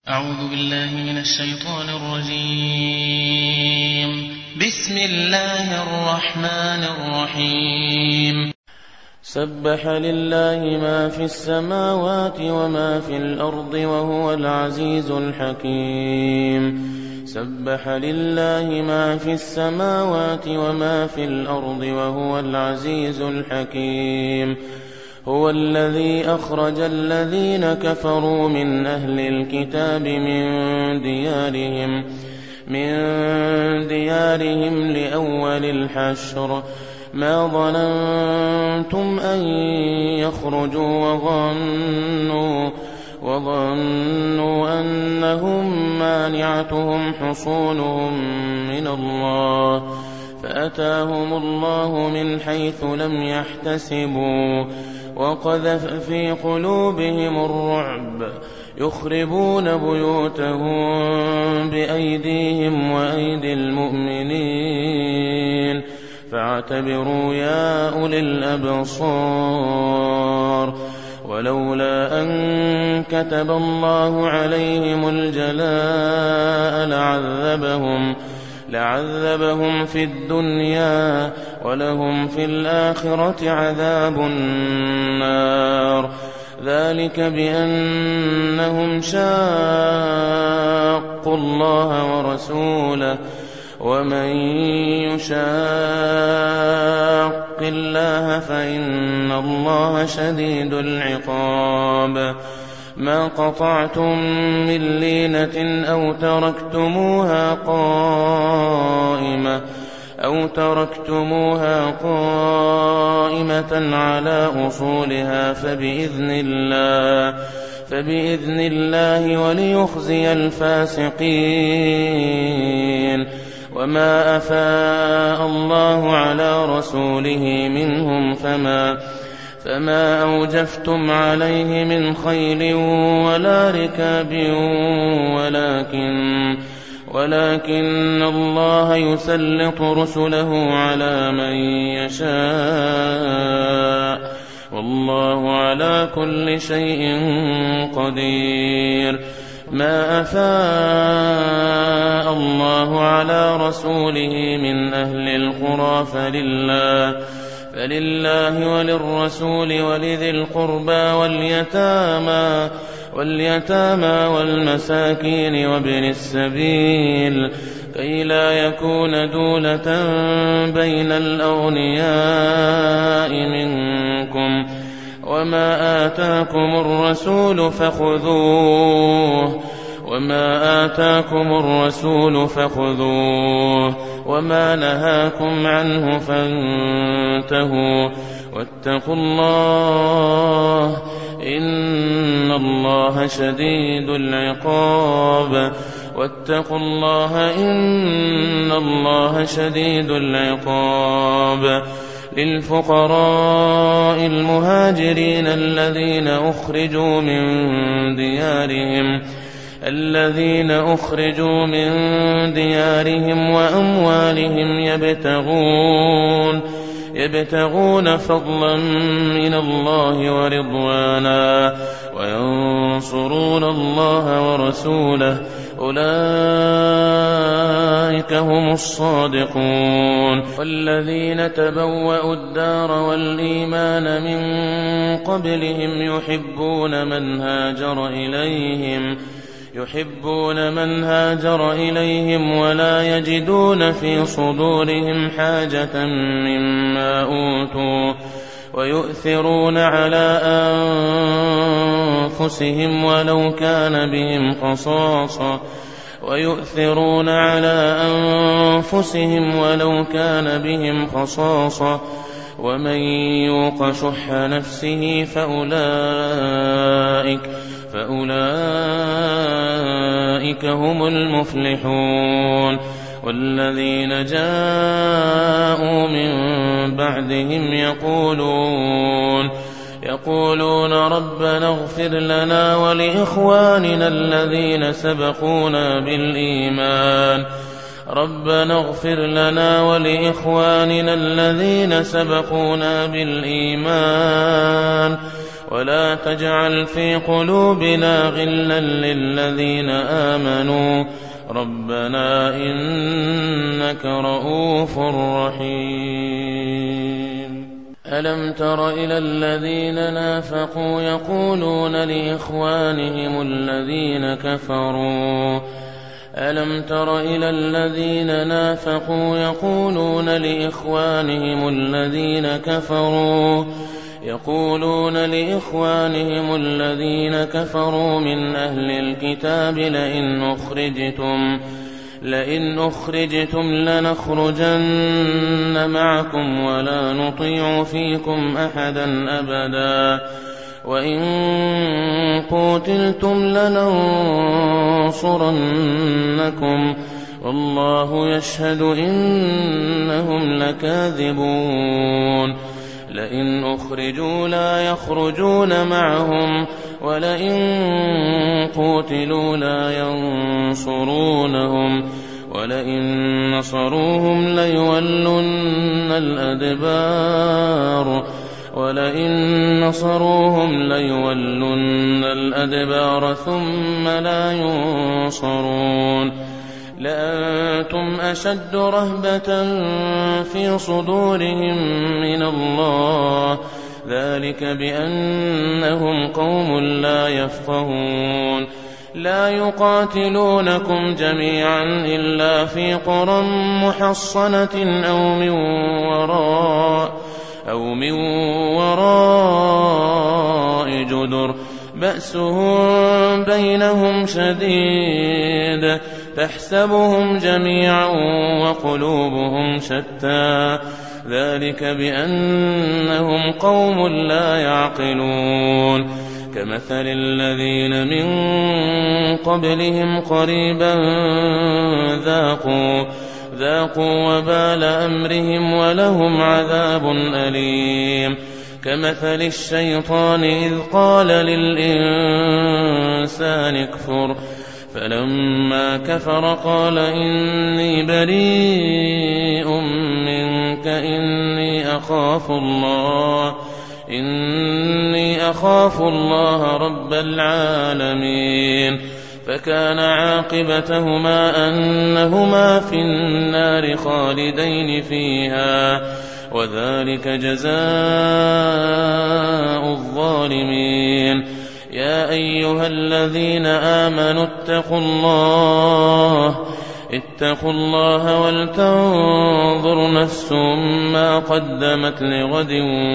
أعوذ بالله من الشيطان الرجيم. بسم الله الرحمن الرحيم. سبح لله ما في السماوات وما في الأرض وهو العزيز الحكيم. سبح لله ما في السماوات وما في الأرض وهو العزيز الحكيم. هو الذي أخرج الذين كفروا من أهل الكتاب من ديارهم لأول الحشر ما ظننتم أن يخرجوا وظنوا أنهم مانعتهم حصونهم من الله فأتاهم الله من حيث لم يحتسبوا وقذف في قلوبهم الرعب يخربون بيوتهم بأيديهم وأيدي المؤمنين فاعتبروا يا أولي الأبصار. ولولا أن كتب الله عليهم الجلاء لعذبهم في الدنيا ولهم في الآخرة عذاب النار. ذلك بأنهم شاقوا الله ورسوله ومن يشاق الله فإن الله شديد العقاب. ما قطعتم من لينة أو تركتموها قائمة على أصولها فبإذن الله وليخزي الفاسقين. وما أفاء الله على رسوله منهم فما أوجفتم عليه من خيل ولا ركاب ولكن الله يسلط رسله على من يشاء والله على كل شيء قدير. ما أفاء الله على رسوله من أهل القرى فلله وللرسول ولذي القربى واليتامى والمساكين وابن السبيل كي لا يكون دولة بين الأغنياء منكم. وما آتاكم الرسول فخذوه وما نهاكم عنه فانتهوا واتقوا الله إن الله شديد العقاب. للفقراء المهاجرين الذين أخرجوا من ديارهم وأموالهم يبتغون فضلا من الله ورضوانا وينصرون الله ورسوله أولئك هم الصادقون. والذين تبوأوا الدار والإيمان من قبلهم يحبون من هاجر إليهم ولا يجدون في صدورهم حاجة مما أوتوا ويؤثرون على أنفسهم ولو كان بهم خصاصة ومن يوق شح نفسه فأولئك هم المفلحون. والذين جاءوا من بعدهم يقولون ربنا اغفر لنا ولإخواننا الذين سبقونا بالإيمان ولا تجعل في قلوبنا غلا للذين آمنوا ربنا إنك رؤوف رحيم. ألم تر إلى الذين نافقوا يقولون لإخوانهم الذين كفروا ألم تر إلى الذين نافقوا يقولون لإخوانهم الذين كفروا من أهل الكتاب لئن أخرجتم لنخرجن معكم ولا نطيع فيكم أحدا أبدا وإن قتلتم لننصرنكم والله يشهد إنهم لكاذبون. لئن أخرجوا لا يخرجون معهم ولئن قتلوا لا ينصرونهم ولئن نصروهم ليولن الأدبار ثم لا ينصرون. لأنتم أشد رهبة في صدورهم من الله ذلك بأنهم قوم لا يفقهون. لا يقاتلونكم جميعا إلا في قرى محصنة أو من وراء جدر بأسهم بينهم شديد تحسبهم جميعا وقلوبهم شتى ذلك بأنهم قوم لا يعقلون. كمثل الذين من قبلهم قريبا ذاقوا وبال أمرهم ولهم عذاب أليم. كمثل الشيطان إذ قال للإنسان اكفر فلما كفر قال إني بريء منك إني أخاف الله رب العالمين. فكان عاقبتهما أنهما في النار خالدين فيها وذلك جزاء الظالمين. يا أيها الذين آمنوا اتقوا الله ولتنظر نفس ما قدمت لغد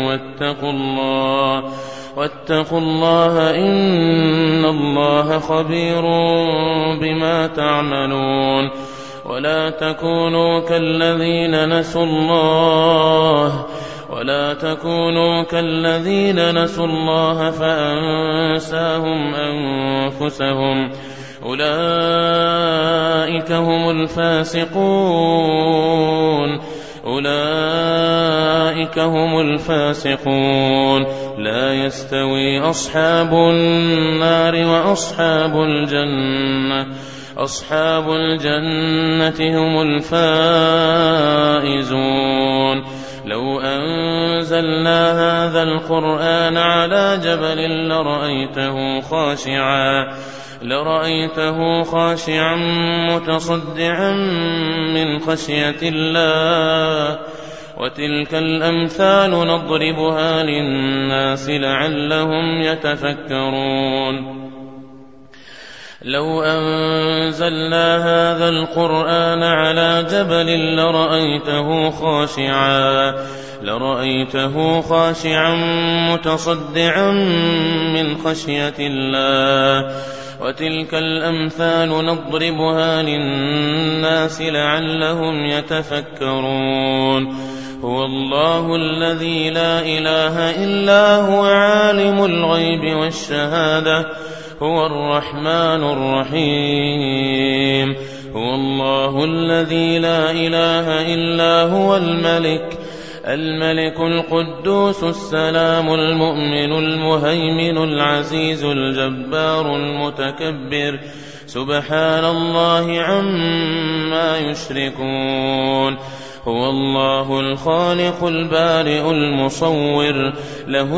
واتقوا الله إن الله خبير بما تعملون. ولا تكونوا كالذين نسوا الله فأنساهم أنفسهم أولئك هم الفاسقون. لا يستوي أصحاب النار أصحاب الجنة هم الفائزون. لو أنزلنا هذا القرآن على جبل لرأيته خاشعا متصدعا من خشية الله. وتلك الأمثال نضربها للناس لعلهم يتفكرون. لو أنزلنا هذا القرآن على جبل لرأيته خاشعا متصدعا من خشية الله. وتلك الأمثال نضربها للناس لعلهم يتفكرون. هو الله الذي لا إله إلا هو عالم الغيب والشهادة هو الرحمن الرحيم. هو الله الذي لا إله إلا هو الملك القدوس السلام المؤمن المهيمن العزيز الجبار المتكبر سبحان الله عما يشركون. هو الله الخالق البارئ المصور له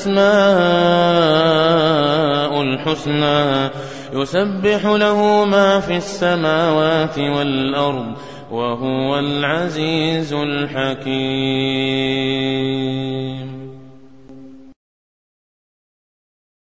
الأسماء الحسنى يسبح له ما في السماوات والأرض وهو العزيز الحكيم